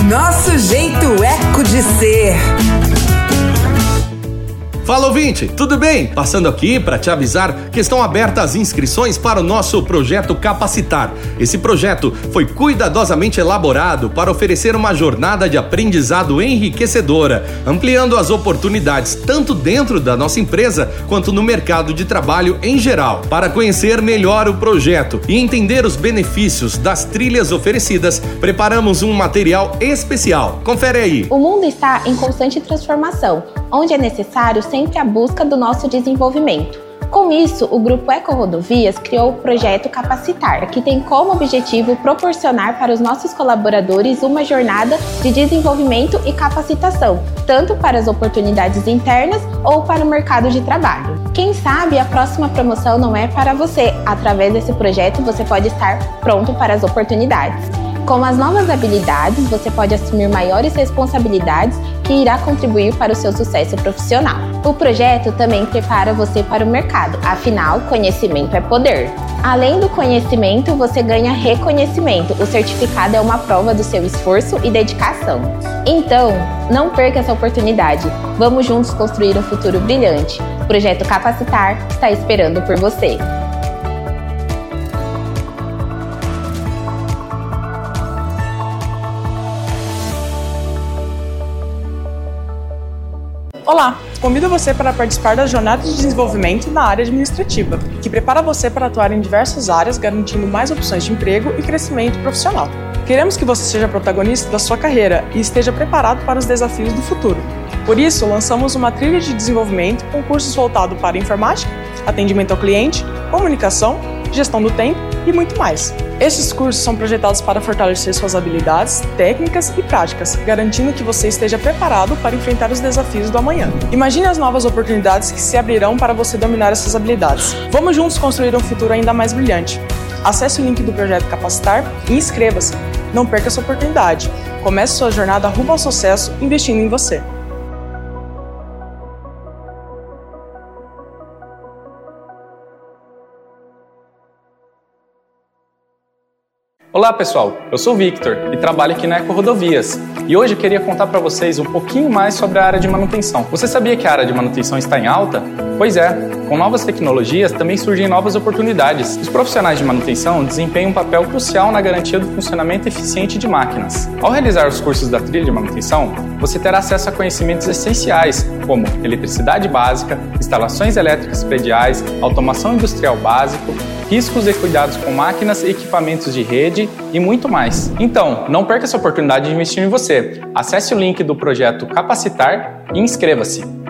Nosso jeito eco de ser. Fala, ouvinte, tudo bem? Passando aqui para te avisar que estão abertas as inscrições para o nosso projeto Capacitar. Esse projeto foi cuidadosamente elaborado para oferecer uma jornada de aprendizado enriquecedora, ampliando as oportunidades tanto dentro da nossa empresa quanto no mercado de trabalho em geral. Para conhecer melhor o projeto e entender os benefícios das trilhas oferecidas, preparamos um material especial. Confere aí. O mundo está em constante transformação, onde é necessário sempre a busca do nosso desenvolvimento. Com isso, o Grupo EcoRodovias criou o projeto Capacitar, que tem como objetivo proporcionar para os nossos colaboradores uma jornada de desenvolvimento e capacitação, tanto para as oportunidades internas ou para o mercado de trabalho. Quem sabe a próxima promoção não é para você. Através desse projeto, você pode estar pronto para as oportunidades. Com as novas habilidades, você pode assumir maiores responsabilidades que irá contribuir para o seu sucesso profissional. O projeto também prepara você para o mercado, afinal, conhecimento é poder. Além do conhecimento, você ganha reconhecimento. O certificado é uma prova do seu esforço e dedicação. Então, não perca essa oportunidade. Vamos juntos construir um futuro brilhante. O projeto Capacitar está esperando por você. Olá, convido você para participar da jornada de desenvolvimento na área administrativa, que prepara você para atuar em diversas áreas, garantindo mais opções de emprego e crescimento profissional. Queremos que você seja protagonista da sua carreira e esteja preparado para os desafios do futuro. Por isso, lançamos uma trilha de desenvolvimento com cursos voltados para informática, atendimento ao cliente, comunicação, gestão do tempo e muito mais. Esses cursos são projetados para fortalecer suas habilidades, técnicas e práticas, garantindo que você esteja preparado para enfrentar os desafios do amanhã. Imagine as novas oportunidades que se abrirão para você dominar essas habilidades. Vamos juntos construir um futuro ainda mais brilhante. Acesse o link do projeto Capacitar e inscreva-se. Não perca essa oportunidade. Comece sua jornada rumo ao sucesso investindo em você. Olá pessoal, eu sou o Victor e trabalho aqui na EcoRodovias e hoje eu queria contar para vocês um pouquinho mais sobre a área de manutenção. Você sabia que a área de manutenção está em alta? Pois é, com novas tecnologias também surgem novas oportunidades. Os profissionais de manutenção desempenham um papel crucial na garantia do funcionamento eficiente de máquinas. Ao realizar os cursos da trilha de manutenção, você terá acesso a conhecimentos essenciais como eletricidade básica, instalações elétricas prediais, automação industrial básico, riscos e cuidados com máquinas e equipamentos de rede e muito mais. Então, não perca essa oportunidade de investir em você. Acesse o link do projeto Capacitar e inscreva-se.